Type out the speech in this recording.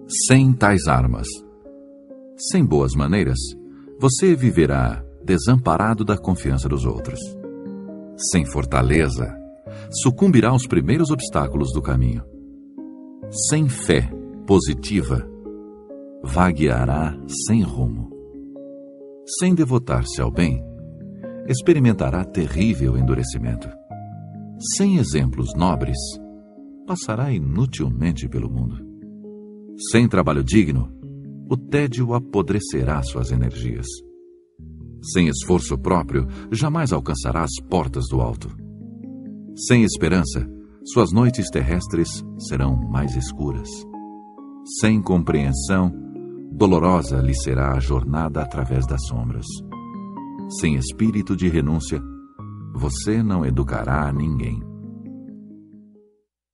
Sem tais armas, sem boas maneiras, você viverá desamparado da confiança dos outros. Sem fortaleza, sucumbirá aos primeiros obstáculos do caminho. Sem fé positiva, vagueará sem rumo. Sem devotar-se ao bem, experimentará terrível endurecimento. Sem exemplos nobres, passará inutilmente pelo mundo. Sem trabalho digno, o tédio apodrecerá suas energias. Sem esforço próprio, jamais alcançará as portas do alto. Sem esperança, suas noites terrestres serão mais escuras. Sem compreensão, dolorosa lhe será a jornada através das sombras. Sem espírito de renúncia, você não educará a ninguém.